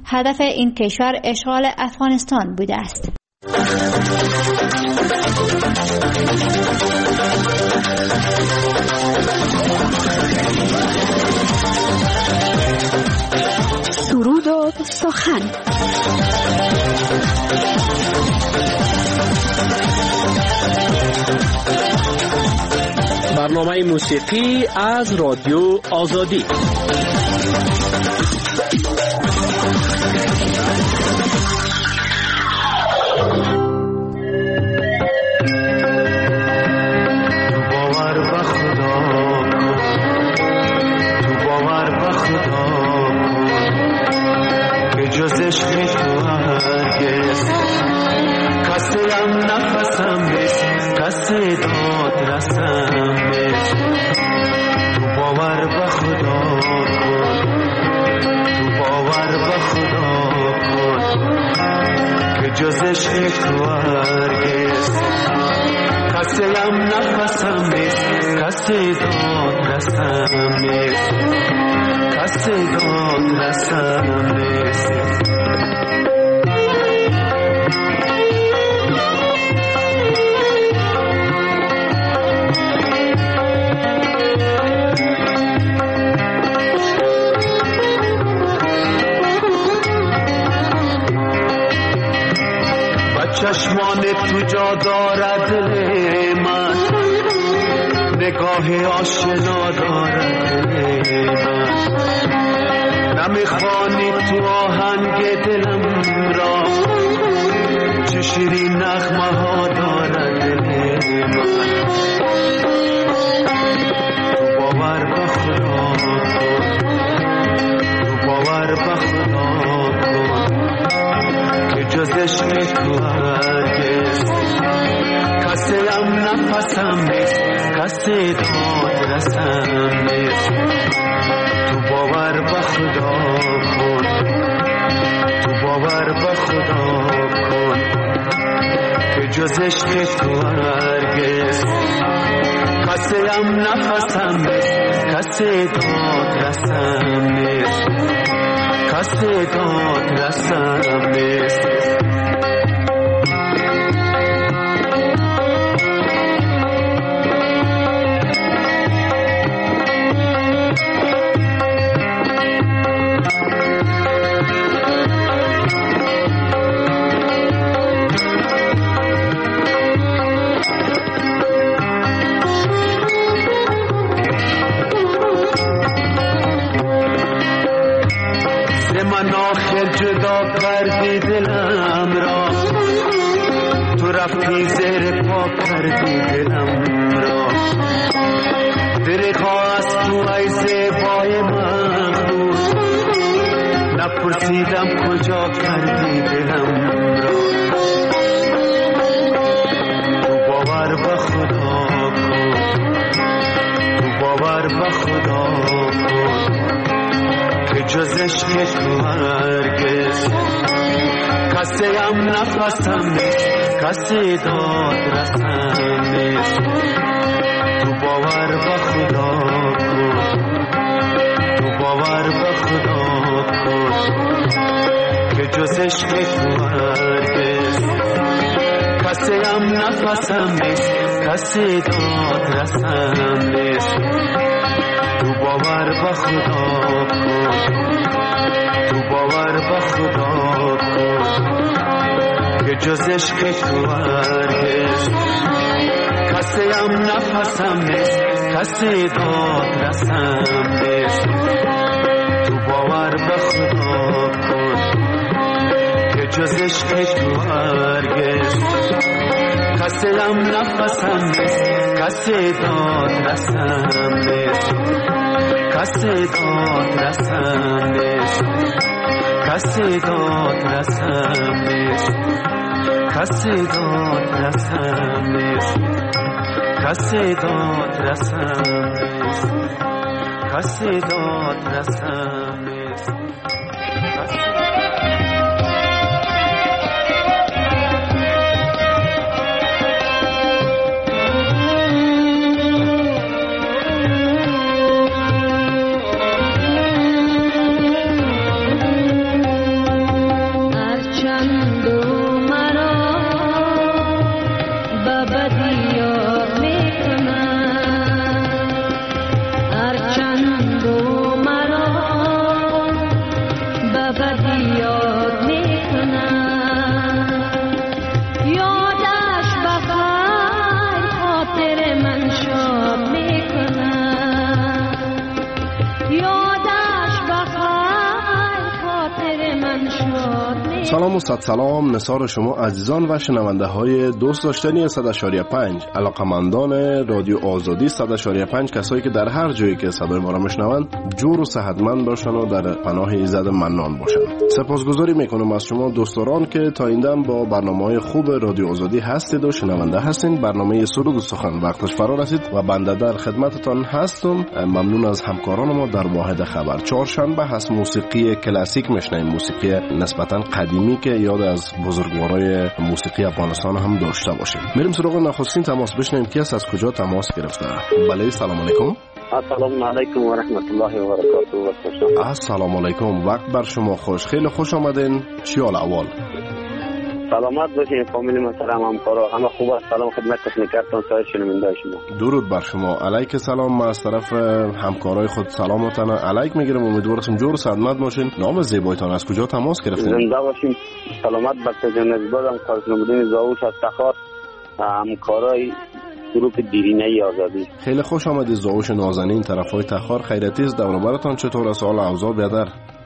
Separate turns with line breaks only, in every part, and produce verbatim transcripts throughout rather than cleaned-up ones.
هدف این کشور اشغال افغانستان بوده است.
سرود و سخن.
برنامه موسیقی از رادیو آزادی.
چشمان تو جا دارد من، نگاه آشنا دارد من، نمیخوانی تو آهنگ دلم را، چه شیرین نغمه ها دارد من. تو باور به خدا کن، تو باور به خدا کن که جز عشق تو هرگز کسی هم نفسم نیست، کسی داد رسم نیست. تو باور به خدا کن، تو باور به خدا کن که جز عشق تو هرگز کسی هم نفسم نیست، کسی داد رسم نیست، کسی داد رسم نیست. من آخر جدا کردی دلم را، تو رفتی زیر پا کردی دلم را. دریغا از تو ای زیبای مغرور، نپرسیدم کجا کردی دلم را. تو باور به خدا کن، تو باور به خدا کن که جز عشق تو هرگز کسی هم نفسم نیست، کسی داد رسم نیست. تو باور به خدا کن، تو باور به خدا کن که جز عشق تو هرگز کسی هم نفسم نیست، کسی داد رسم نیست. تو باور به خدا کن، تو باور به خدا کن که جز عشق تو هرگز کسی هم نفسم نیست، کسی داد رسم نیست. تو باور به خدا کن که جز عشق تو هرگز کسی هم نفسم نیست، کسی داد رسم نیست، کسی داد رسم نیست، کسی داد رسم نیست، کسی داد رسم نیست، کسی داد رسم نیست، کسی داد رسم نیست.
ابدی یاد میکنم یادش بخیر خاطر من شاد میکنم یادش بخیر خاطر من شاد میکنم.
سلام و صد سلام نثار شما عزیزان و شنونده های دوست داشتنی صد و پنج علاقمندان رادیو آزادی صد و پنج، کسایی که در هر جایی که صدای ما را میشنوند جور و صحتمند باشن و در پناه ایزد منان باشن. سپاسگزاری میکنم از شما دوستان که تا این دم با برنامه‌های خوب رادیو آزادی هستید و شنونده هستین. برنامه سرود و سخن وقتش فرا رسید و بنده در خدمتتان هستم. ممنون از همکاران ما در واحد خبر. چهارشنبه هست، موسیقی کلاسیک میشنیم، موسیقی نسبتا قدیمی که یاد از بزرگوارای موسیقی افغانستان هم داشته باشیم. میریم سراغ نخستین تماس بشنویم که از کجا تماس گرفته. بله سلام علیکم.
السلام علیکم و رحمت الله و برکاته.
السلام علیکم، وقت بر شما خوش. خیلی خوش آمدین. چی حال احوال؟
سلامت باشین فامیل محترم، همکارا همه خوب است. سلام خدمت تکنیکاتون، سایر شنونده شما.
درود بر شما. علیک سلام. از طرف همکارای خود سلامتان علیک میگیرم. امیدوارم جور و سلامت باشین. نام زیبایتان از کجا تماس گرفتین؟
زنده باشین. سلامت بخت جان نزبادم کارشناسین زاوش از تخار، همکارای گروه دیرینه آزادی.
خیلی خوش آمدید زاوش نازنین طرفای تخار. خیریتی است؟ دور و برتان چطور است؟ حال اوضاع بهتر؟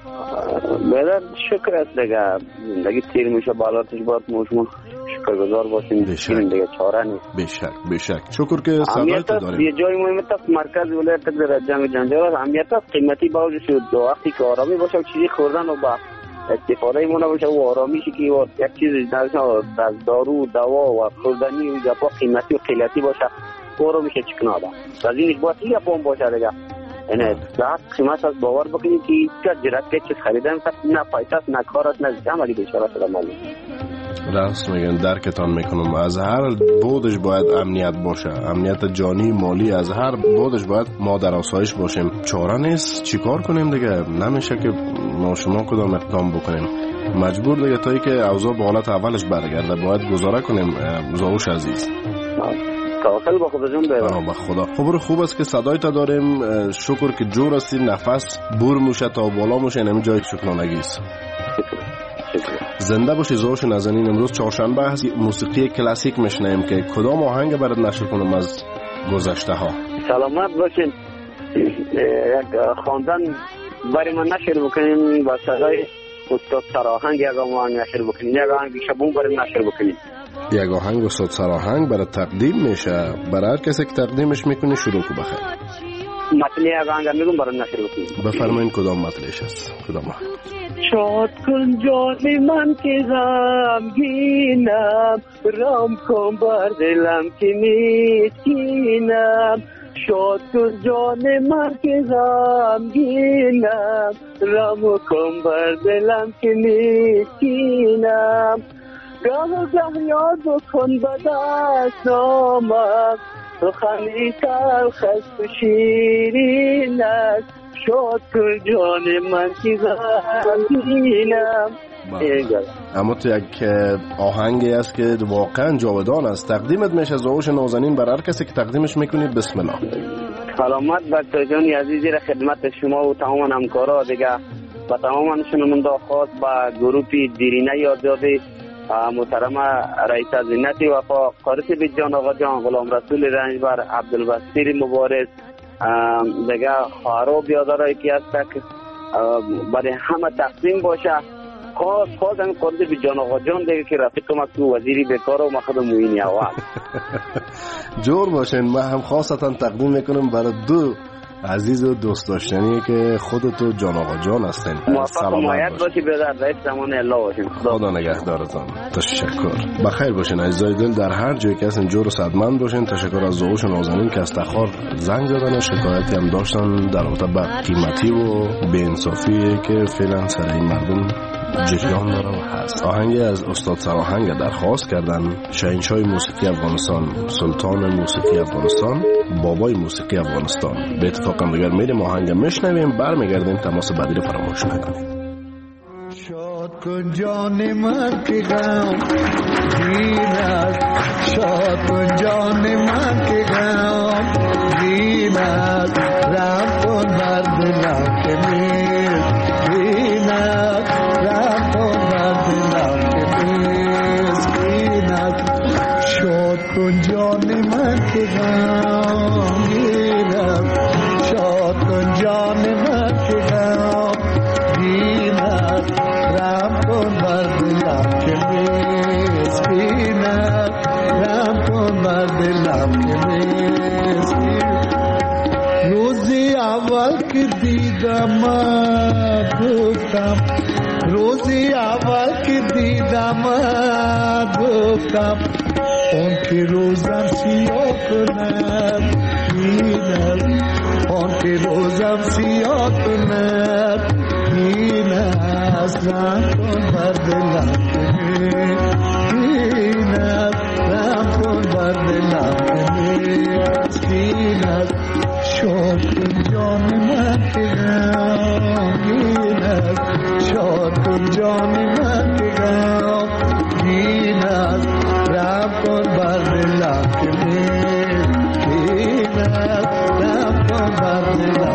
بهتر شکر است دیگه. زندگی تیر میشه بالاتش باید مشمول شکرگزار باشیم.
بشک
دیگه چاره نیست.
بشک بشک. شکر که صدایت داریم.
یه جای مهم است مرکز ولایت در جنگ جنجال اهمیت است. قیمتی باوجود شد وقتی که آرامی باشه و چیزی خوردن و با استفاده مونه باشه و آرامیشی که یک چیز از دارو دوا و خوردنی و جفا قیمتی و قیلتی باشه و میشه چکناده. از این باید یه پام باشه دیگه. یعنی در قیمت از باور بکنید که چه جرات که چیز خریدن نه پایتاست نه کارات نه عملی بیچاره شده مالی.
راست میگن، درکتان میکنم. از هر بودش باید امنیت باشه، امنیت جانی مالی از هر بودش باید ما در آسایش باشیم. چاره نیست، چیکار کنیم دیگه؟ نمیشه که ما شما کدام اقدام بکنیم، مجبور دیگه تا ای که اوضاع به حالت اولش برگرده باید گزاره کنیم. زاوش عزیز
توکل به خدا جون بیاره.
به خدا. خبر خوب است که صدای تا داریم. شکر که جور هستی، نفس بور موشه تا بالا موشه، اینمی جای شکرانگی است. زنده باشی زاوش نازنین. امروز چهارشنبه هست، موسیقی کلاسیک میشنیم که کدام آهنگ برات نشر کنم از گذشته ها؟
سلامت باشین. یک خواندن برای من نشر بکنیم با صدای استاد سراهنگ. یک آهنگ نشر بکنیم، یک آهنگ شبون برای نشر بکنیم.
یک آهنگ استاد سراهنگ برای تقدیم میشه. برای هر کسی که تقدیمش میکنی شروع کو بخیر.
متن یک آهنگ میگم برای نشر بکنیم.
بفرمایین کدام متنش است؟ کدام آهنگ؟
شاد کن جان من که غمگینم، رام کن بر دلم که مسکینم. شاد کن جان من که غمگینم، رام کن بر دلم که مسکینم. گاه و گاه یاد بکن به دستامم، سخنی تلخ است و شیرین است. شاد کن جان من که غمگینم.
اما تو یک آهنگی است که واقعا جاودان است. تقدیمت میشه زاوش نازنین برای هر کسی که تقدیمش میکنید. بسم الله.
سلامت بچه جانی عزیزی را خدمت شما و تمام همکارا دیگه و تمام شنونده خاص با گروه دیرینه آزادی، محترم رئیس زینت وفا قارس بیجان آقا جان، غلام رسول رنجبر، عبدالبصیر مبارز دیگه، خواهرو بیادرایی که هست که برای همه تقسیم باشه. خاص خاص هم قارس بیجان آقا جان دیگه که رفیق ما تو وزیری بیکار و مخد موینی اول.
جور باشین. من هم خاصتا تقدیم میکنم برای دو عزیز و دوست داشتنی که خودتو جان آقا جان هستین.
موفق و مایت باشی بدر رئیس زمان الله باشین.
خدا نگهدارتان. تشکر. بخیر باشین عزیزای دل. در هر جایی که هستین جور و صدمند باشین. تشکر از زاوش نازنین که از تخار زنگ زدن و شکایتی هم داشتن در رابطه با قیمتی و بی‌انصافی که فعلا سر این مردم جریان داره و هست. آهنگی از استاد سراهنگ درخواست کردن. شاهنشاه موسیقی افغانستان، سلطان موسیقی افغانستان، بابای موسیقی افغانستان. به اتفاق هم دیگر میریم آهنگ میشنویم، برمیگردیم. تماس بعدی رو فراموش نکنید.
شاد کن جان من که غم گینم، شاد کن جان من که غم گینم، رم کن بر دلم که میرینم. کن جان من که غم گیرم شاد کن جان من که غم گیرم رحم کن بر دلم که مسکینم رحم کن بر دلم که مسکینم روزی اول که دیدم گفتم روزی اول که دیدم گفتم اون که روزم سیاه کند اینم اون که روزم سیاه کند این است رحم کن بر دلم اینم رحم کن بر دلم مسکین است شاد کن جان من که غمگین است شاد کن جان من که غمگین است رحم کن بر دلم که مسکین است رحم کن بر دلم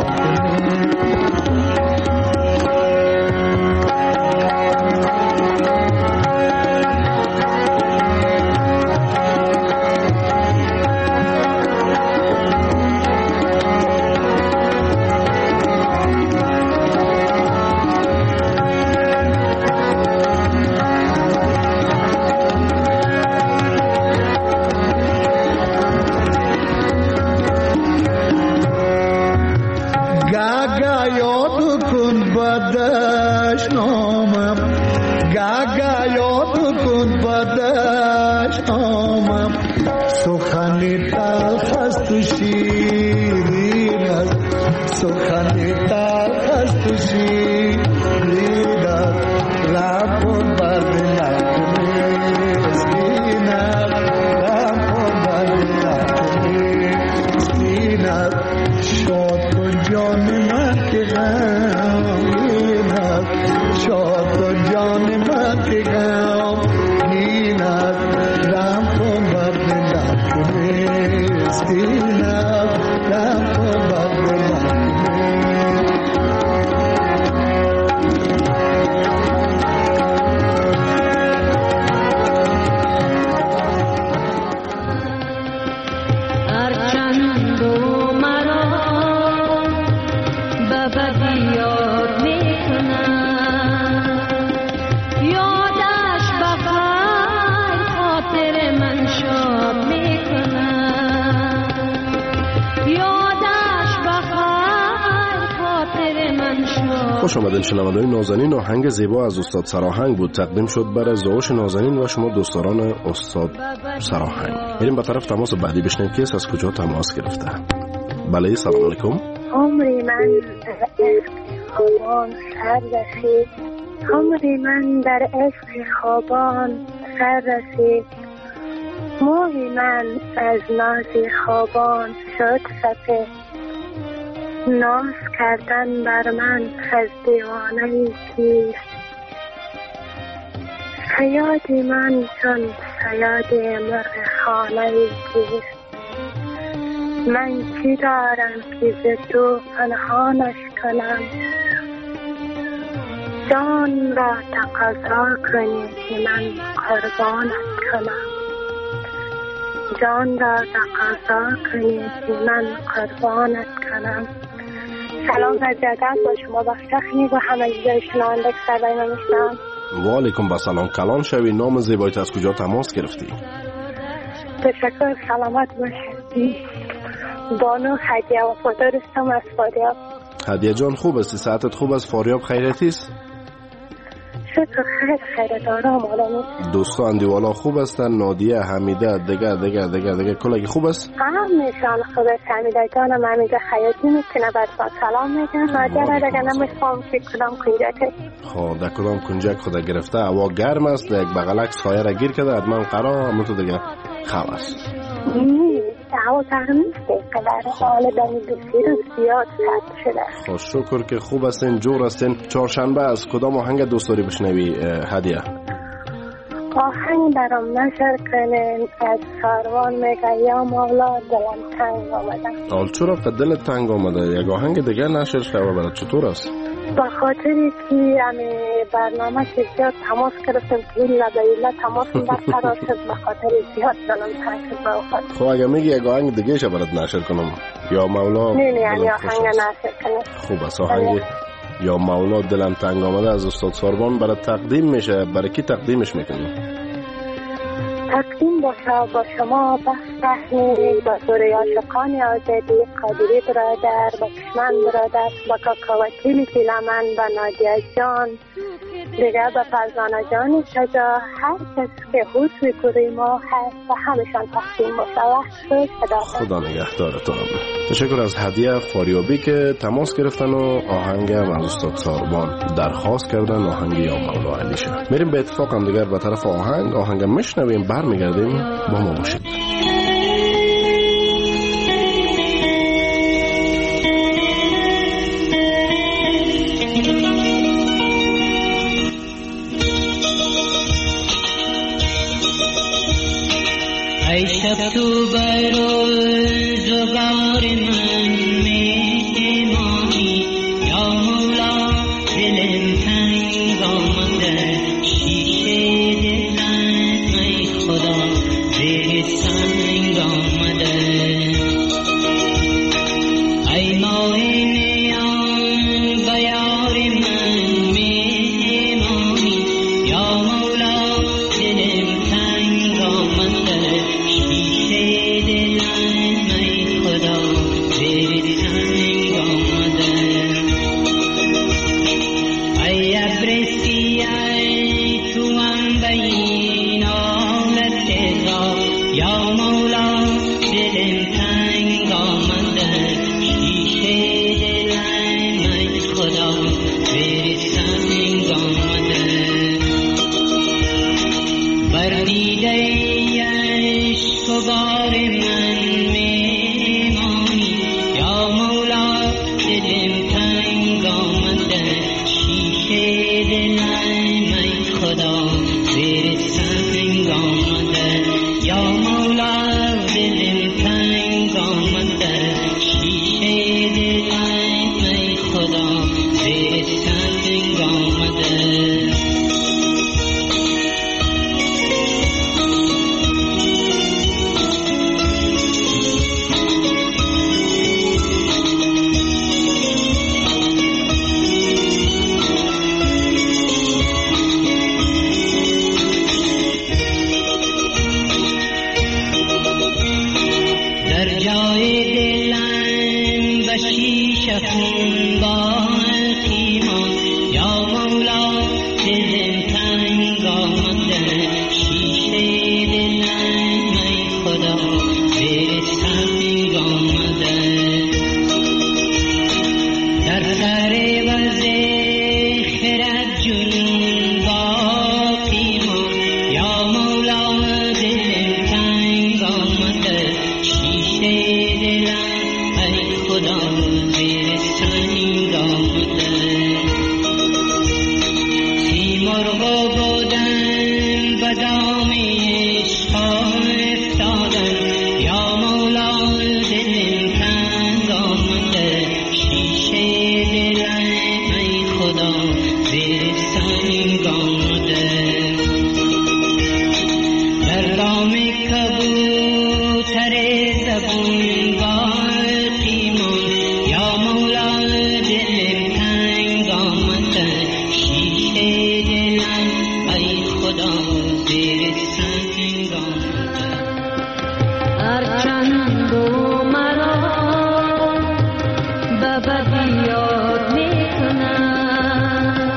سخنی تلخ است و شیرین است سخنی تلخ است و شیرین است رحم کن بر دلم مسکین است رحم کن بر دلم مسکین است شاد کن جان من که غمگین است شاد کن جان من که غمگین است رحم کن بر دلم مسکین است رحم کن بر دلم
هرچند و مرا به بدی یاد میکنم یادش بخیر خاطر من شاد میکنم یادش بخیر خاطر من شاد.
خوش آمدین شنوندگان نازنین. آهنگ زیبا از استاد سراهنگ بود، تقدیم شد برای زوش نازنین و شما دوستداران استاد سراهنگ. میریم به طرف تماس بعدی بشنویم که از کجا تماس گرفته. بله سلام علیکم.
عمری من در عشق خوابان سر رسید عمری من در عشق خوابان سر رسید موی من از ناز خوابان شد سپید ناز کردن بر من از دیوانه کیست صیادی من چون صیاد مرغ خانه کیست من چی دارم که ز تو پنهانش کنم جان را تقاضا کنی که من قربانت کنم جان را تقاضا کنی که من قربانت کنم. سلام و جدت با شما بخشخی و همه جای شنونده که سر بین میشنم.
و علیکم با سلام. کلان شوی. نام زیبایت از کجا تماس گرفتی؟
تشکر. سلامت باشید. بانو هدیه وفادار هستم از فاریاب.
هدیه جان خوب هستی؟ ساعتت خوب است؟ فاریاب خیرتی است؟
شکر خیر خیرت آرام آرامی.
دوستا اندیوالا خوب هستن؟ نادیه، حمیده، دیگه دیگه دیگه دیگه کلگی خوب است؟
همیشان خوب است. حمیده جانم حمیده خیاطی میکنه بعد با سلام میگم. نادیه را دیگه نمیفهم که کدام کنجک
خب در کدام کنجک خدا گرفته. هوا گرم است، یک بغلک سایه را گیر کرده حتما قرار همون تو دیگه خواه است.
نه هوا گرم نیست قدر حال دمی دوستی رو زیاد سرد شده.
خب شکر که خوب هستین، جور هستین. چهارشنبه از کدام آهنگ دوست داری بشنوی هدیه؟
آهنگ برام نشر کنین از ساروان میگه یا مولا دلم تنگ آمده.
حال چرا که دلت تنگ آمده؟ یک آهنگ دیگه نشر شده برات چطور است؟
با خاطری که همین برنامه که زیاد تماس گرفتم که این لبایله تماس برقرار شد، به خاطر زیاد دلم تنگ شد به وقت.
خب اگه میگی یک آهنگ دیگه شو برات نشر کنم یا مولا؟
نه نه یعنی آهنگ نشر کنم.
خوب است. آهنگ یا مولا دلم تنگ آمده از استاد ساربان برای تقدیم میشه. برای کی تقدیمش میکنی؟
تقدیم باشه با شما، با صحنه، با دوره عاشقان آزادی، قادری برادر، با کشمن برادر، با کاکا وکیل فیلمن، با نادیه جان، دیگه با فرزانه جان شجا، هر کس که حسن کوری ما هست و همشان تقدیم باشه. وقت خدا
خدا نگهدارتان. تشکر از هدیه فاریابی که تماس گرفتن و آهنگ از استاد ساربان درخواست کردن، آهنگ یا مولا علیشه. میریم به اتفاق هم دیگر به طرف آهنگ آهنگ میشنویم، برمیگردیم با ما باشید.
ای شب تو بروز و بار من میمانی، یا مولا دلم تنگ آمده، شیشه دلم ای خدا زیر سنگ آمده. ای ماه نیان به یار من میمانی، یا مولا دلم تنگ آمده، شیشه دلم ای خدا زیر سنگ آمده. ای ابر سیاه توام بین آمد تیزا، یا مولا دلم تنگ آمده، شیشه دلم ای خدا زیر سنگ آمده. بر دیده عشق و بار من میمانی، یا مولا دلم تنگ آمده، شیشه دلم ای خدا زیر سنگ آمده. یا مولا دلم تنگ آمده، شیشه دلم ای خدا زیر سنگ آمده. در جای دلم به شیشه خون باقی ماند، یا مولا دلم تنگ آمده، شیشه دلم ای خدا زیر سنگ آمده. در سر وز خرد جنون باقی ماند، یا مولا دلم تنگ آمده، شیشه دلم ای خدا زیر سنگ آمده. سیمرغ بودن به دام عشق افتادن، یا مولا دلم تنگ آمده، شیشه دلم ای خدا زیر سنگ آمده. در دام کبوتر زبون باقی ماند، یا مولا دلم تنگ آمده، شیشه دلم ای خدا زیر سنگ آمده.
هرچند او مرا به بدی یاد میکنم،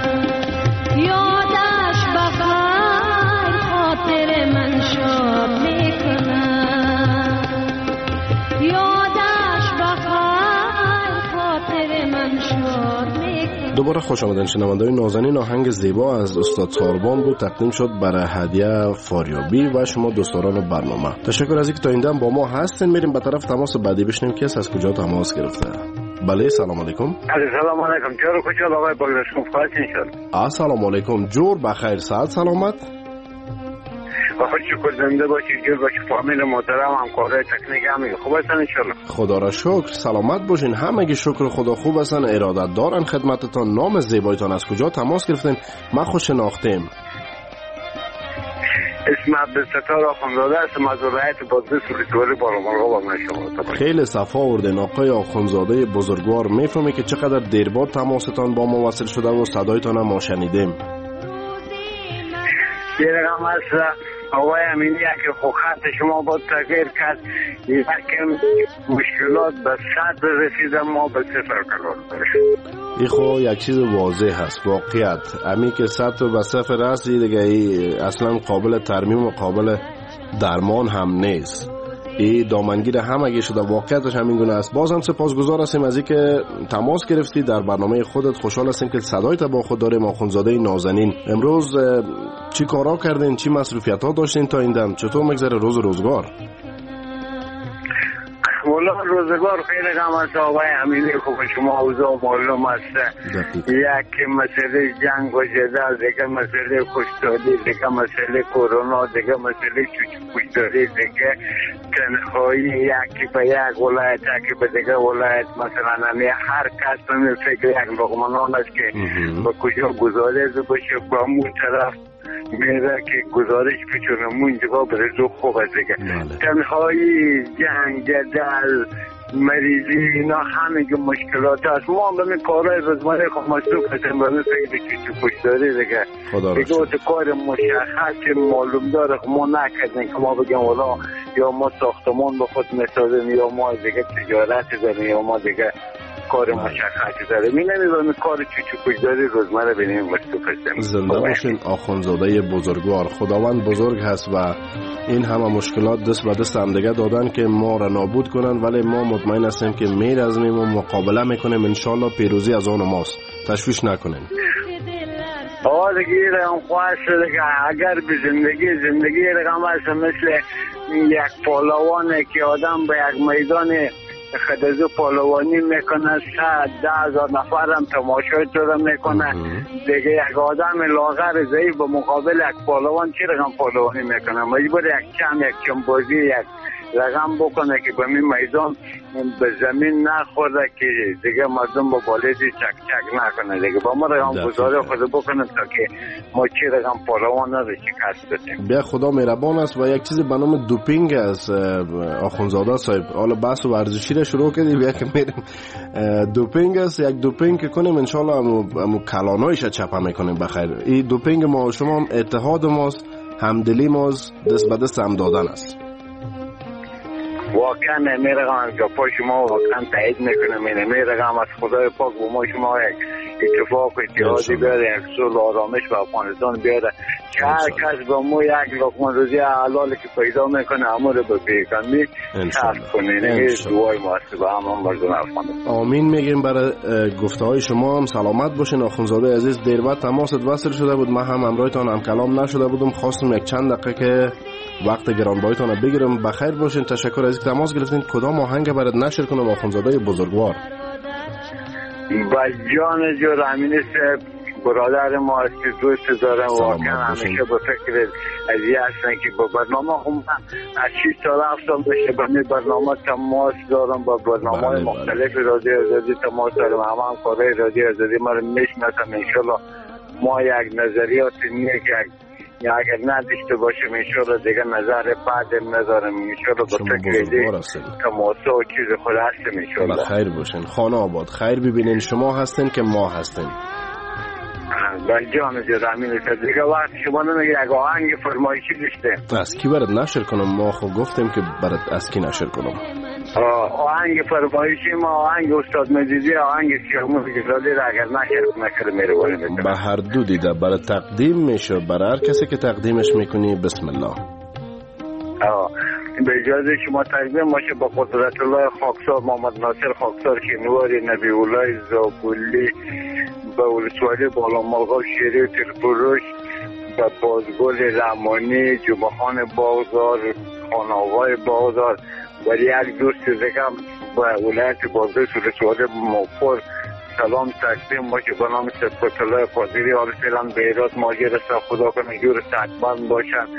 یادش بخیر خاطر من شاد میکنم، یادش بخیر خاطر من شاد میکنم.
دوباره خوش آمدن شنونده‌های نازنین. آهنگ زیبا از استاد ساربان بود تقدیم شد برای هدیه فاریابی و شما دوستان برنامه. تشکر از اینکه تا این دم با ما هستین. میریم به طرف تماس بعدی بشنیم کس از کجا تماس گرفته. بله سلام علیکم.
سلام علیکم. جور کجا آقای بگذاشتم خواهد انشالله.
السلام علیکم. جور بخیر، صحت سلامت.
خود شکر زنده باشید، جور باشید، فامیل محترم، همکارای تکنیک همه خوب هستن انشالله.
خدا را شکر، سلامت باشین. همگی شکر خدا خوب هستن، ارادت دارن خدمتتان. نام زیبایتان از کجا تماس گرفتین؟ ما خوش شناختیم.
اسم عبدالستار آخونزاده هستم از ولایت بادغیس ولسوالی بالامرغاب با شما.
خیلی صفا آوردین آقای آخونزاده بزرگوار. میفهمی که چقدر دیر بعد تماستان با ما وصل شده و صدایتان هم ما شنیدیم.
یه رقم از آقای امینی که خو خط شما با تغییر کرد، یکم مشکلات به صد رسیده، ما به صفر کلان.
این خو یک چیز واضح هست، واقعیت امی که صد به صفر رسی دیگه ای اصلا قابل ترمیم و قابل درمان هم نیست. این دامنگیر همگی شده، واقعیتش همین گونه است. باز هم سپاسگزار هستیم از اینکه تماس گرفتی در برنامه خودت. خوشحال هستیم که صدایت با خود داریم. آخونزاده نازنین، امروز چی کارا کردین؟ چی مصروفیت ها داشتین تا این دم؟ چطور مگذره روز روزگار؟
والله روزگار خیلی غم است آقای امینی، خوب شما اوضاع معلوم است. یک مسئله جنگ و جدال، دیگه مسئله کشتاری، دیگه مسئله کرونا، دیگه مسئله کشتاری، دیگه تنهایی یکی به یک ولایت، یکی به دیگه ولایت. مثلا هر کس به فکر یک لقمه است که به کجا گزارش بشه، با اون طرف میره که گزارش بچونه منجبا بره زو خوب است دیگه. تنهایی، جنگ، جدل، مریضی، اینا همه که مشکلات هست. ما به این کارهای روزمره خود مصروف هستیم، به این فکر که کش داری دیگه. دیگه اوت کار مشخص معلوم داره ما نکردیم که ما بگیم والا یا ما ساختمان به خود میسازیم یا ما دیگه تجارت داریم یا ما دیگه کار مشخصی داره. می نمیدونم کار چوچو کشداری روزمره بینیم مصروف هستیم.
زنده باشین آخونزاده بزرگوار. خداوند بزرگ هست و این همه مشکلات دست به دست هم دیگه دادن که ما را نابود کنن، ولی ما مطمئن هستیم که میرزمیم و مقابله میکنیم. انشالله پیروزی از آن ماست، تشویش نکنین.
آه دیگه رقم خواهد شده که اگر به زندگی زندگی رقم هست مثل یک پالوانه که آدم به یک میدان خدازو پالوانی میکنه، صد ده هزار نفر هم تماشای تو رو میکنه دیگه. یک آدم لاغر ضعیف به مقابل یک پالوان چی رقم پالوانی میکنه؟ مجبور یک چم یک چنبازی یک رقم بکنه که به این میدان به زمین نخورده که دیگه مردم با بالدی چک چک نکنه دیگه. با ما رقم گذاره خود بکنه تا که ما چی رقم پالوان رو شکست بدیم.
بیا خدا مهربان است. و یک چیز به نام دوپینگ است آخونزاده صاحب. حالا بحث و ورزشی رو شروع کردیم، بیا که میریم دوپینگ است. یک دوپینگ که کنیم انشالله همو کلانایش چپه میکنیم بخیر. این دوپینگ ما شما اتحاد ماست، همدلی ماست، دست به دست هم دادن است.
واقعا میرقم که پا شما واقعا تایید میکنم. میرقم از خدای پاک و ما شما یک اتفاق و اتحادی بیاره، یک صلح و آرامش به افغانستان بیاره که هر کس با ما یک لقمه روزی حلالی که پیدا میکنه همه رو به بیکمی صرف کنه. این دوای ما است به همه مردم افغانستان.
آمین میگیم برای گفته های شما. هم سلامت باشین آخونزاده عزیز. دیر بعد تماست وصل شده بود، من هم همراهتان هم کلام نشده بودم، خواستم یک چند دقیقه که وقت گرانبهایتان رو بگیرم. بخیر باشین، تشکر از اینکه تماس گرفتین. کدام آهنگ برات نشر کنم آخونزاده بزرگوار؟
با جان جور امینی صاحب برادر ما است که دوست دارم، واقعا همیشه به فکر از یه هستن که با برنامه هم از شیش سال هفت سال بشه به این برنامه تماس دارم، با برنامه های مختلف رادیو آزادی تماس دارم. همه هم کارهای رادیو آزادی ما رو میشناسم. انشالله ما یک نظریات نیک یا اگر نداشته باشیم انشالله دیگه نظر بعدم ندارم. انشالله با فکر تماسا و چیز خود هستیم انشالله.
خیر باشین، خانه آباد. خیر ببینین، شما هستین که ما هستیم.
بل جان جرامین است دیگه. وقت شما نمیگه یک آهنگ فرمایشی داشته
از کی برات نشر کنم؟ ما خب گفتیم که برات از کی نشر کنم.
آهنگ فرمایشی ما آهنگ استاد مجیدی، آهنگ سیامون گزالی را اگر نشر نکرد میروانی میکنم.
به هر دو دیده برای تقدیم میشه، برای هر کسی که تقدیمش میکنی. بسم الله.
آه به اجازه شما تقدیم باشه با قدرت الله خاکسار محمد ناصر خاکسار شینواری نبی الله زابولی به ولسوالی بالامرغاب شیری ترپروش به بازگل رحمانی جمعخان باغدار خانواهای باغدار و یک دوست دیگه به ولایت بازگل ولسوالی موفر سلام تقدیم باشه به نام سبقت الله قادری. حال فعلا به ایراد ماجر است، خدا کنه جور صحتمند باشن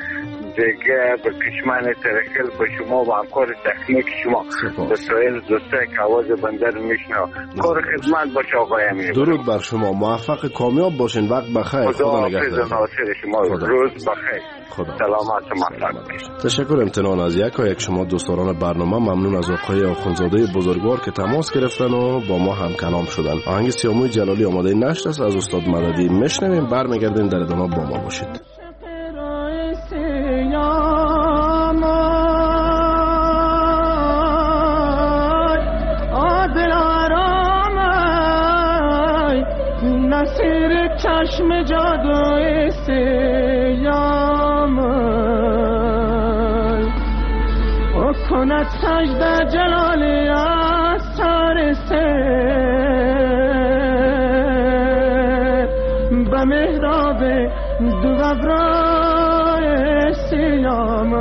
دیگه به کشمن ترکل به شما و همکار تکنیک شما به سایر دوستای که آواز بنده رو میشنو کار خدمت باشه آقای امیر.
درود بر شما، موفق کامیاب باشین، وقت بخیر، خدا نگهدار
شما، روز بخیر،
خدا
سلامت و موفق باشید.
تشکر امتنان از یک یک شما دوستان برنامه. ممنون از آقای آخوندزاده بزرگوار که تماس گرفتن و با ما هم کلام شدن. آهنگ سیاموی جلالی آماده نشت است از استاد مددی، میشنویم، برمیگردیم، در ادامه با ما باشید.
نصیر چشم جادوی سیام او کند سجده جلالی از سر سر به محراب دو ابرای سیام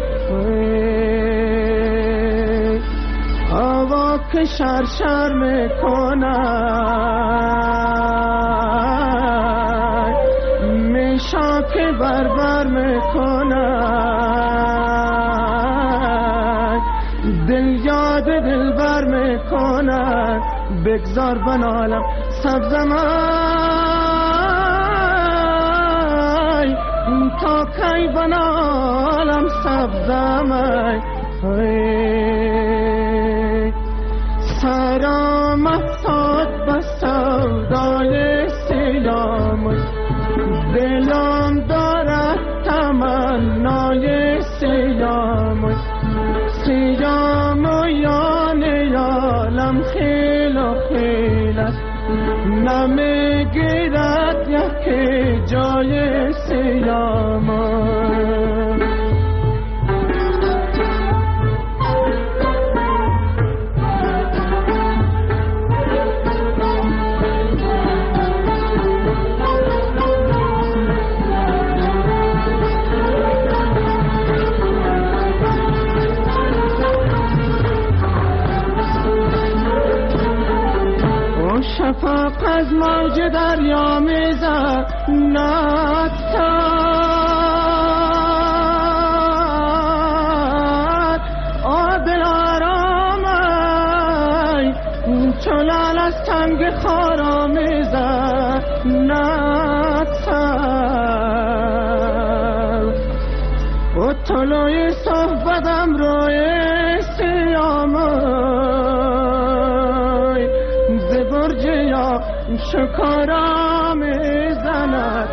هوا که شرشر میکنن میشا که بربر میکنن دل یاد دل بر میکنن بگذار بنالم سبزمای تا کی بنالم سبزمای سرام افتاد به سودای سیام دلم دارد تمنای سیام سیام و یان یالم خیل و خیل است نمیگیرد یکی جای سیام شفاق از موج دریا میزد نتاد آدل آرامای چلال از تنگ خارا میزد نتاد و طلوی صحبتم روی سیامای برجیا شکارا میزند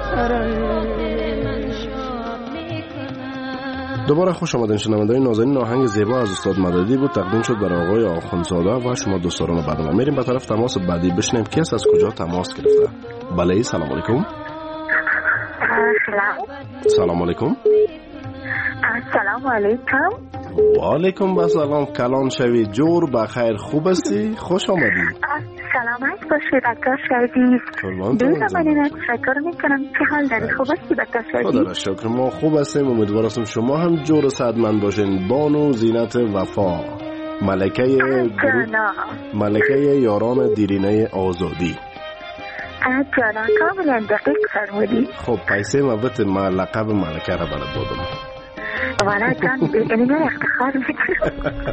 دوباره خوش آمدین شنوندگان نازنین. آهنگ زیبا از استاد مددی بود، تقدیم شد برای آقای آخوندزاده و شما دوستان برنامه. میریم به طرف تماس بعدی، بشنیم کس از کجا تماس گرفته. بله، سلام علیکم.
سلام.
سلام علیکم.
سلام علیکم.
و علیکم السلام. کلان شوی، جور بخیر، خوب هستی؟ خوش آمدی.
سلامت باشی دکتر شهیدی. دیر آمدین، تشکر میکنم. چه حال داری؟ خوب هستی دکتر شهیدی؟
خدا را شکر، ما خوب هستیم. امیدوار هستم شما هم جور و صحتمند باشین. بانو زینت وفا، ملکه ملکه یاران دیرینه آزادی.
جانا کاملا دقیق فرمودی.
خب پیسه موت ما لقب ملکه را بلد بودم.
والا جان اینو افتخار میکنم.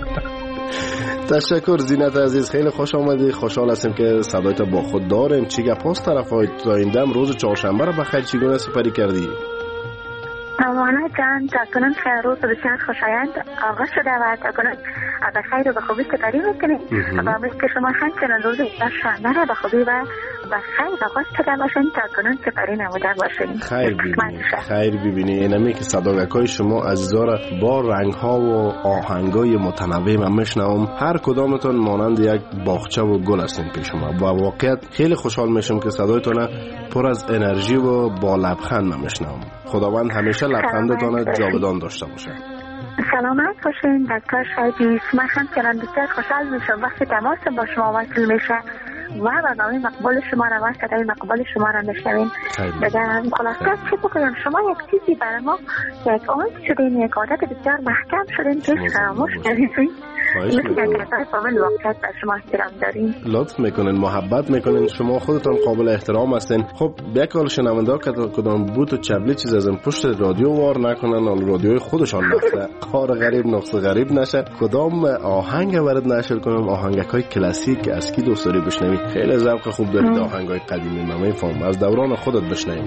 تشکر زینت عزیز، خیلی خوش آمدی. خوشحال هستیم که صدایت با خود داریم. چی گپاست طرفای تا این دم؟ روز چهارشنبه را بخیر چگونه سپری کردی؟
والا جان تاکنون که روز بسیار خوشایند آغاز شده و تاکنون بخیر و به خوبی سپری میکنیم و امید که شما همچنان روز چهارشنبه را به خوبی و بخیر آغاز شده باشین تاکنون سپری نموده باشین.
خیر ببینی، خیر ببینی. اینمی که صداقت‌های شما عزیزا را با رنگ‌ها و آهنگ‌های متنوع من میشنوم. هر کدامتون مانند یک باغچه و گل هستین پیش ما. با واقعیت خیلی خوشحال میشم که صدایتون پر از انرژی و با لبخند میشنوم. خداوند همیشه لبخندتان جاودان داشته باشه.
سلامت باشین دکتر شهیدی. من همچنان بسیار خوشحال میشم وقتی تماس با شما وصل میشه و برنامه مقبول شما را و صدای مقبول شما را میشنویم. بگم خلاصه چی بکنم، شما یک چیزی برای ما یک عادت شدین، یک عادت بسیار محکم شدین که فراموش کردین.
خواهش میکنم.
قابل واقعیت بر شما احترام داریم.
لطف میکنین، محبت میکنین، شما خودتان قابل احترام هستین. خب بیکال شنونده ها کدام بوت و چبلی چیز از این پشت رادیو وار نکنن، ال رادیوی خودشان نخته کار غریب نقص غریب نشه. کدام آهنگ ورد نشر کنم، آهنگای کلاسیک از کی دوست داری بشنوی؟ خیلی ذوق خوب دارید آهنگای قدیمی، من میفهم از دوران خودت بشنویم.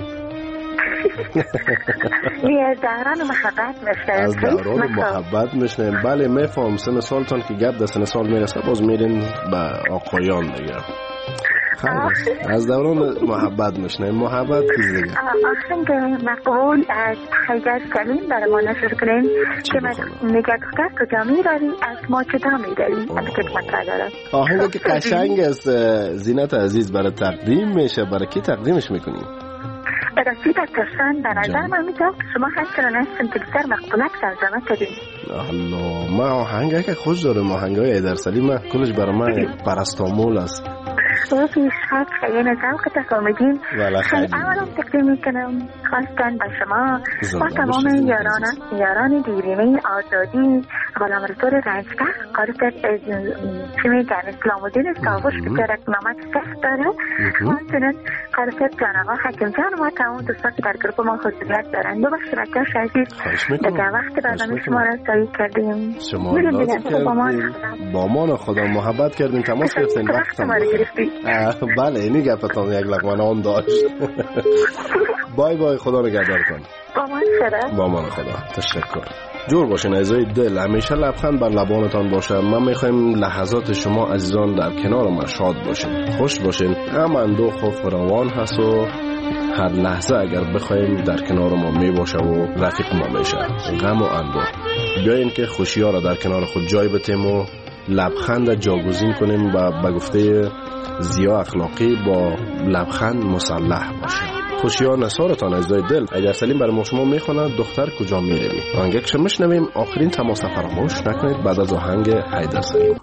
از دوران محبت میشنیم.
از دوران محبت میشنیم. بله میفهم. سن سالتان که گپ در سن سال میرسه باز میرین به آقایان دیگه. از دوران محبت میشنیم. محبت دیگه.
آهنگ مقبول از حیدر سلیم برای ما نشر کنیم که میگه دختر کجا میروی از ما جدا میروی.
آهنگ که قشنگ است. زینت عزیز برای تقدیم میشه، برای کی تقدیمش میکنیم؟
رسید ترسان به نظر من میگم که شما هستن هستن که بسر مقبولت ترجمه کردیم.
الله، من آهنگه که خوش دارم، آهنگای حیدر سلیم کلش برای من پرستامول است.
خیلی شاد خیلی نظام که تفاهمیدیم. خیلی اولم تقدیم میکنم خواستن به شما و تمام یاران یاران دیرینه آزادی غلام رسول رنجبخ قارفت چی میگن اسلام الدین ساوش که رکنامت سخت داره خواستن قارفت جانقا حکم جان و تمام دوستا که در گروپ ما خصوصیت دارن. دو بخش رکش عزیز دیگه وقت برنامه شما را سایی کردیم.
شما لازم کردیم با ما خدا محبت کردیم، تماس گرفتیم، وقت ما رو گرفتیم. بله اینی گفتان یک لقمه نان داشت. بای بای، خدا نگهدار کن.
با من خدا.
با من خدا. تشکر. جور باشین عزیزای دل، همیشه لبخند بر لبانتان باشه. من میخوایم لحظات شما عزیزان در کنار ما شاد باشین، خوش باشین. غم اندوه و فراوان هست و هر لحظه اگر بخوایم در کنار ما میباشه و رفیق ما میشه. غم و اندوه بیاین که خوشی ها را در کنار خود جای بتیم و لبخند جاگزین کنیم و به گفته زیا اخلاقی با لبخند مسلح باشه. خوشیان نثارتان عزیزای دل. حیدر سلیم برای ما شما میخواند دختر کجا میروی. آهنگش که میشنویم آخرین تماس فراموش نکنید بعد از آهنگ حیدر سلیم.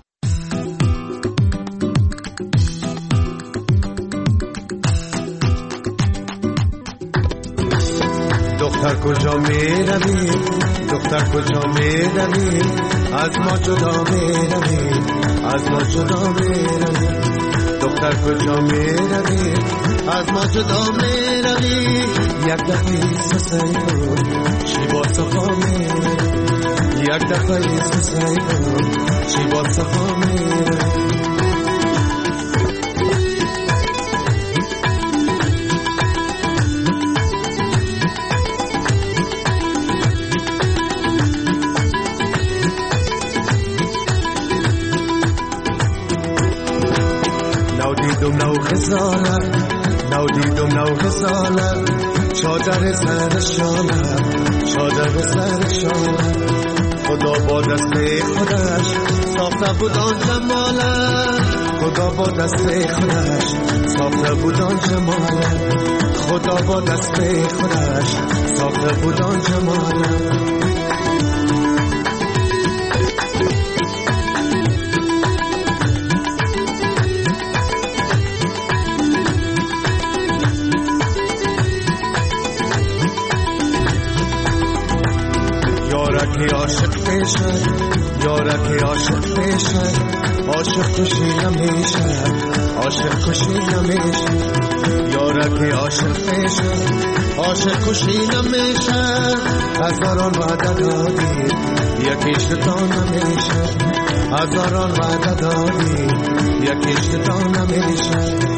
دختر کجا میروی، دختر کجا میروی، از ما جدا میروی، از ما جدا میروی. دختر کجا میروی، از ما جدا میروی. یک دفعه سسایی کن چی با صفا میروی، یک دفعه سسایی کن چی با صفا میروی. دیدم نو خزانه، نو دیدم نو خزانه، چادر سر شانه، چادر سر شانه. خدا با دست خودش ساخته بود آن جماله، خدا با دست خودش ساخته بود آن جماله، خدا با دست خودش ساخته بود آن جماله. یارکی عاشق میشه، یارکی عاشق میشه، عاشق کشی نمیشه، عاشق کشی نمیشه. یارکی عاشق میشه، عاشق کشی نمیشه. هزاران وعده دادی یکیش تا نمیشه، هزاران وعده دادی یکیش تا نمیشه.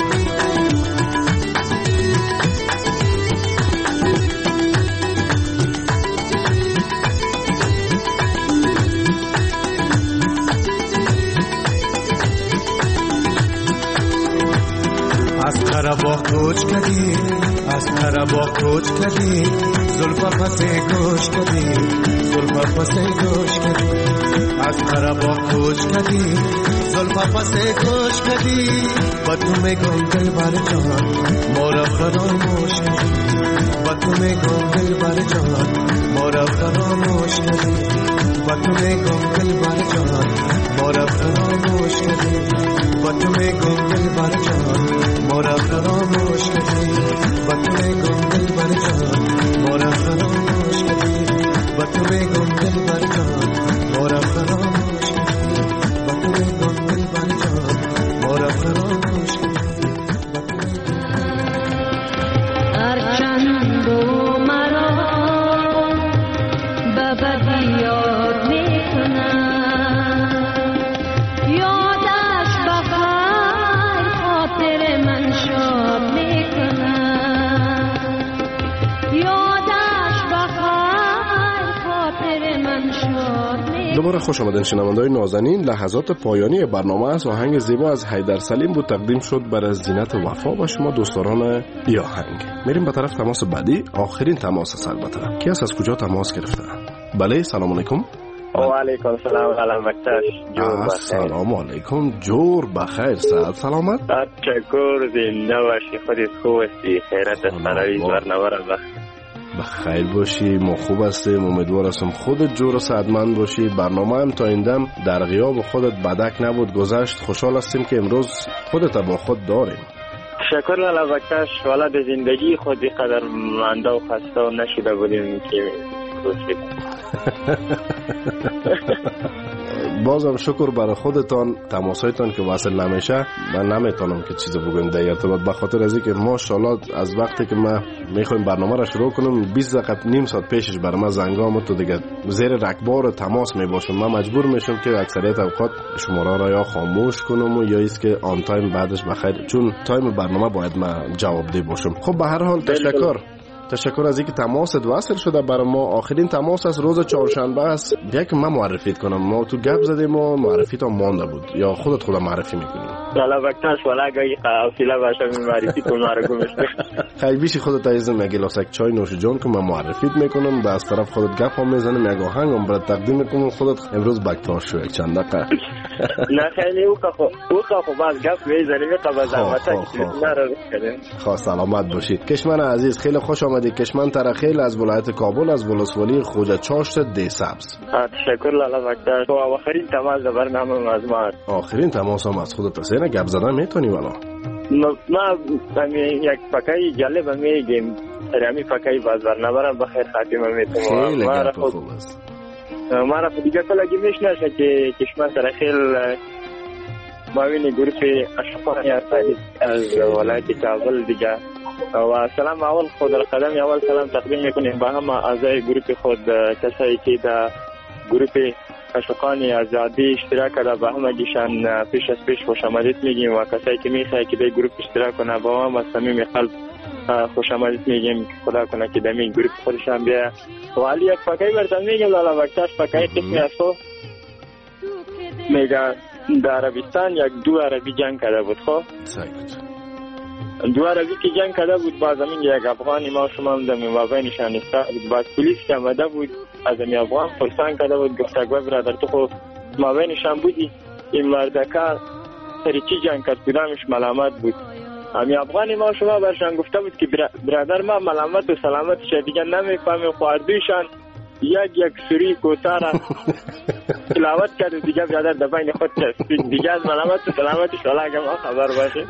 از قرباق کوچ کردی، از قرباق کوچ کردی، زلفا پس گوش کردی، زلفا پس گوش کردی. از قرباق کوچ کردی، زلفا پس گوش کردی. با تو میگم دل بر جان مورا فراموش کردی، با تو میگم دل بر جان مورا فراموش کردی، با تو میگم دل بر جان مورا فراموش کردی، با تو میگم دل بر جان مورا فراموش کردی، با تو میگم دل بر جان مورا فراموش کردی، با تو میگم دل بر جان مورا فراموش کردی.
دوباره خوش آمدین شنونده‌های نازنین. لحظات پایانی برنامه است. آهنگ زیبا از حیدر سلیم بود تقدیم شد برای زینت وفا و شما دوستداران ای آهنگ. میریم به طرف تماس بعدی. آخرین تماس است البته. کی است، از کجا تماس گرفته؟ بله، سلام علیکم.
و علیکم سلام. علام بکتاش جور بخیر.
سلام علیکم. جور بخیر. صحت سلامت؟
تشکر. زنده باشی. خودت خوب هستی؟ خیرت است. برای برنامه را بخیر.
بخیر باشی. ما خوب هستیم. امیدوار هستم خودت جور و صحتمند باشی. برنامه هم تا این دم در غیاب خودت بدک نبود گذشت. خوشحال هستیم که امروز خودت با خود داریم.
تشکر لالا بکتاش. والا به زندگی خودی قدر منده و خسته و نشده بودیم که
بازم شکر برای خودتان. تماسایتان که وصل نمیشه من نمیتونم که چیزی بگم در ارتباط، به خاطر از اینکه ماشاءالله از وقتی که ما میخوایم برنامه را شروع کنم بیست دقیقه نیم ساعت پیشش برای من زنگ آمد تو دیگه زیر رکبار تماس میباشم. من مجبور میشم که اکثریت اوقات شماره را یا خاموش کنم و یا ایست که آن تایم بعدش بخیر، چون تایم برنامه باید من جواب ده باشم. خب به هر حال تشکر. تشکر از اینکه تماست وصل شده برای ما. آخرین تماس از روز چهارشنبه است. بیا که من معرفیت کنم. ما تو گپ زدیم و معرفی تا مانده بود، یا خودت خودت معرفی میکنی؟
لالا بکتاش والا گاهی حوصله باشه معرفی کن مرا گمش.
خیلی بیشی خودت عزیزم یک گلاسک چای نوش جان کن، من معرفیت میکنم. به از طرف خودت گپ هم میزنم، یک آهنگم برات تقدیم میکنم. خودت امروز بکتاش شو یک چند دقیقه.
نه خیلی او که خو او که خو باز گپ میزنیم که باز البته نرا کنیم.
خدا سلامت باشید. کشمن عزیز خیلی خوش آمدی. کشمن ترخیل از ولایت کابل، از ولسوالی خوجه چاشت دی سبز.
تشکر لالا بکتاش. و آخرین تماس برنامه از ما.
آخرین تماس هم از خودت پسینه گپ زدن میتونی والا؟
ما همین یک فکای جالب میگیم. همین فکای باز برنامه بخیر خاتمه میتونم.
خیلی گپ خوب است.
ما را دیگه کلاگی میشناسه که کشمن ترخیل ماوین گروپ اشقانی از ولایت کابل دیگه. و سلام اول خود قدم اول سلام تقدیم میکنیم به همه اعضای گروپ خود، کسایی که در گروپ اشقانی آزادی اشتراک کرده به همه گیشان پیش از پیش خوش آمدید میگیم و کسایی که میخواه که در گروپ اشتراک کنه با هم از صمیم قلب خوش آمدید میگیم. خدا کنه که در این گروپ خودشان بیا. ولی یک فکایی برتن میگیم لالا بکتاش. فکایی قسمی از خود میگه در عربستان یک دو عربی جنگ کرده بود. خب دو عربی که جنگ کرده بود، باز همین یک افغانی ما شما هم در مابینشان ایستاده بود. باز پلیس که آمده بود از این افغان پرسان کرده بود، گفته برادر تو خود مابینشان بودی، این مردکه سری چی جنگ کرد، کدامش ملامت بود؟ همین افغانی ما شما برشان گفته بود که برادر ما ملامت و سلامتش دیگه نمیفهمیم. خواردویشان یک یک سوری کوتاه تلاوت کرد و دیگه برادر در بین خود چسبید. دیگه از ملامت و سلامتش والا اگه ما خبر باشه.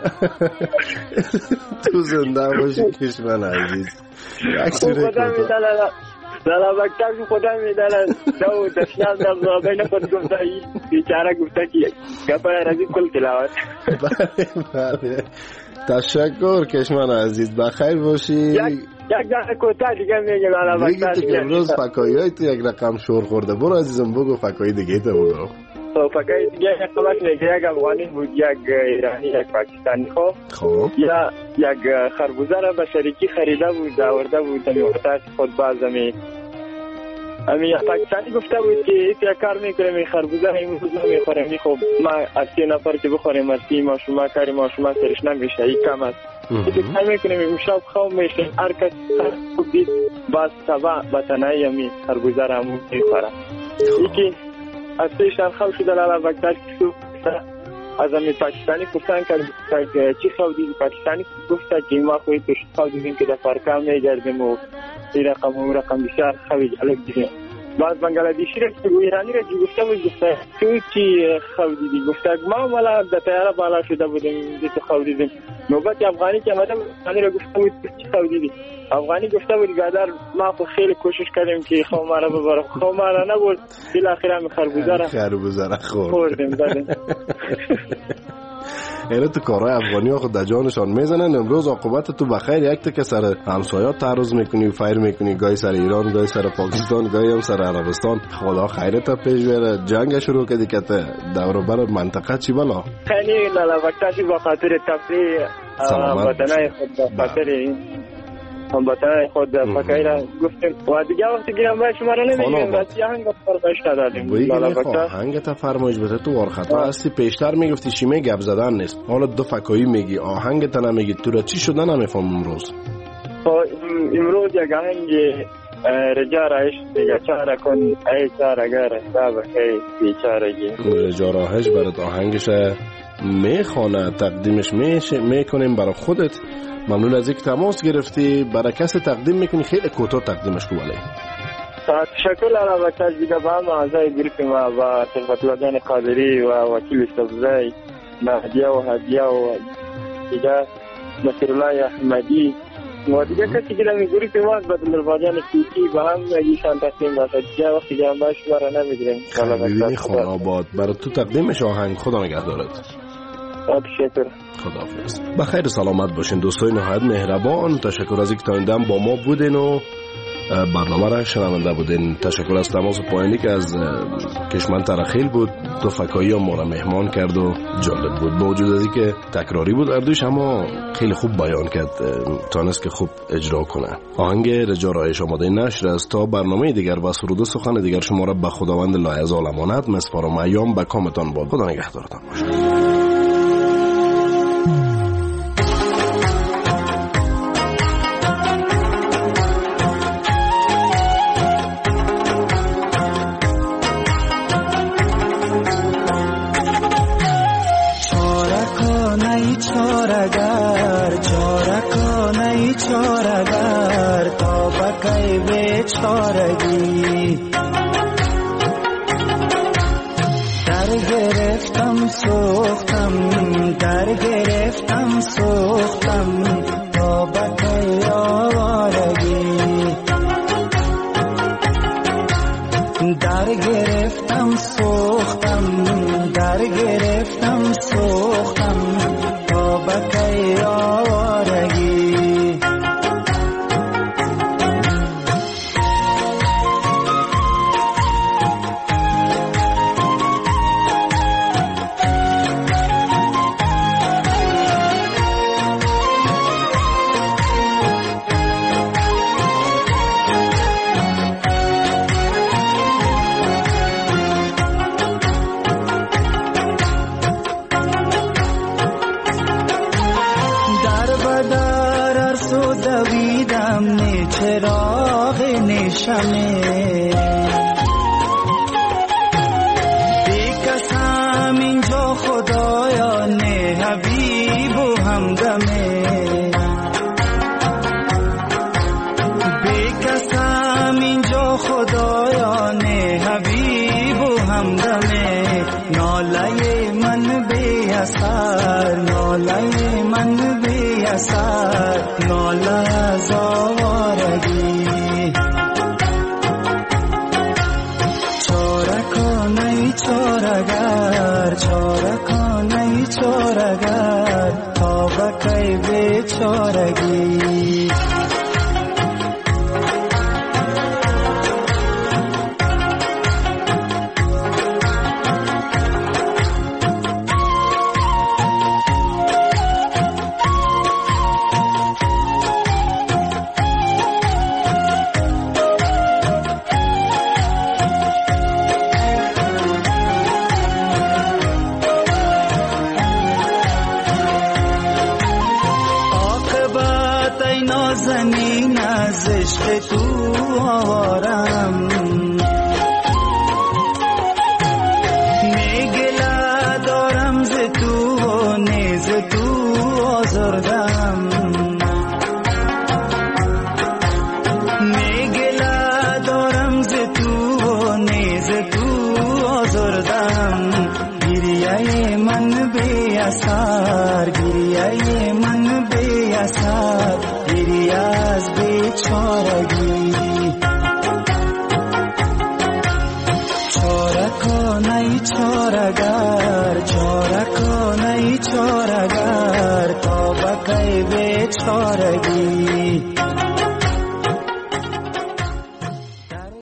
تو زنده باشی کشمن عزیز. یک سوری کوتاه
لالا بکتاش خدا میداند دو دشنان در بین خود گفته بیچاره گفته که گپای عربی کل تلاوت.
بله بله. تشکر کشمن عزیز. بخیر باشی.
یک یک دقیقه کوتاه دیگه میگه لالا بکتاش.
دیگه امروز فکایی های تو یک رقم شور خورده. برو عزیزم بگو فکایی دیگه تو بگو.
تو فکایی دیگه یک خبرش میگه یک افغانی بود، یک ایرانی، یک پاکستانی. خب
خب
یا یک خربوزه را به شریکی خریده بود آورده بود در وقت خود باز می امی پاکستانی گفته بود که ایت کار میکنه می خربوزه امروز نمیخوریم. خب ما از سه نفر که بخوریم از سی ما شما کاری ما شما سرش نمیشه، این کم است. ایت کار میکنیم امشب خواب میشه هر کس خوب دید باز سبا بطنایی همی خربوزه را همون میخوره. یکی از سهشان خواب شده لالا بکتاش که از امی پاکستانی پرسان کرد چی خواب دیدی؟ پاکستانی گفته که ما خوی پشت خواب دیدیم که در پارکا میگردیم و این رقم و اون رقم بسیار خوی جالب دیدیم. باز بنگلادیشی را که ایرانی را که گفته بود گفته تو چی خواب دیدی؟ گفته ما مالا در تیاره بالا شده بودیم دیدی خواب دیدیم. نوبت افغانی که آمده افغانی را گفته بود چی خواب دیدی؟ افغانی گفته بود گادر ما خو خیلی کوشش کردیم که خواب ما را ببرم، خواب ما را نبود، بالاخره هم خربوزه را
خربوزه را
خوردیم دادیم.
اینا تو کارهای افغانی ها خود در جانشان میزنن. امروز عاقبت تو بخیر. یک تا که سر همسایات تعرض میکنی و فایر میکنی، گاهی سر ایران، گاهی سر پاکستان، گاهی هم سر عربستان. خدا خیرت پیش بره. جنگ شروع کردی که دور بر منطقه چی بلا؟
خیلی لالا بکتاشی با خاطر تفریح وطنای خود با خاطر هموطنان خود فکایی را گفتیم و دیگه وقتی گیرم باید شما را نمیگیم راستی آهنگ فرمایش ندادیم.
بایی آهنگت فرمایش بده تو وارخطا هستی. پیشتر میگفتی شیمه گپ زدن نیست، حالا دو فکایی میگی آهنگت نمیگی. تو را چی شده نمیفهم امروز؟
امروز یک آهنگ رجا راهش دیگه چاره کن ای چارگر حساب خیلی بیچارگی.
رجا راهش برات آهنگش میخوانه، تقدیمش میشه میکنیم برای خودت. ممنون از اینکه تماس گرفتی. برای کسی تقدیم میکنی خیلی کوتاه تقدیمش کن. ولی
تشکر علاوه دیگه با هم اعضای گروپ ما و صفت جان قادری و وکیل سبزی مهدیه و هدیه و دیگه نصرالله احمدی و دیگه کسی که در گروپ ما بدل رواجان سیسی با هم ایشان تقدیم باشه. دیگه وقتی که هم باش برا نمیگیریم.
خیلی خان آباد برای تو تقدیمش آهنگ. خدا نگه دارد.
تشکر.
خداحافظ. بخیر سلامت باشین دوستای نهایت مهربان. تشکر از اینکه تا این دم با ما بودین و برنامه را شنونده بودین. تشکر از تماس پایانی که از کشمن ترخیل بود. دو فکایی ما را مهمان کرد و جالب بود. با وجود از اینکه تکراری بود اردوش اما خیلی خوب بیان کرد، تانست که خوب اجرا کنه. آهنگ رجا راهش آماده نشر است. تا برنامه دیگر و سرود و سخن دیگر شما را به خداوند لایزال امانت میسپارم. ایام به کامتان باد. خدا نگهدارتان باشه.
چارگر تا بکی بیچارگی در گرفتم سوختم در گرفتم سوختم تا بکی آوارگی در گرفتم سوختم در گرفتم سوختم تا بکی آوارگی چراغ نشمه بیکسم اینجا خدایان حبیب و همدمه بیکسم اینجا خدایان حبیب و همدمه ناله من بی اثر ناله من بی اثر ناله از آوارگی چارکانه چارگر چارکانه چارگر تا بکی بیچارگی نازنین از عشق تو آوارم میگله دارم ز تو و نیز تو آزردم میگله دارم ز تو و نیز تو آزردم گریه من بی اثر گریه من بی اثر گریه از بیچارگی چارکانه چارگر چارکانه چارگر تا بکی بیچارگی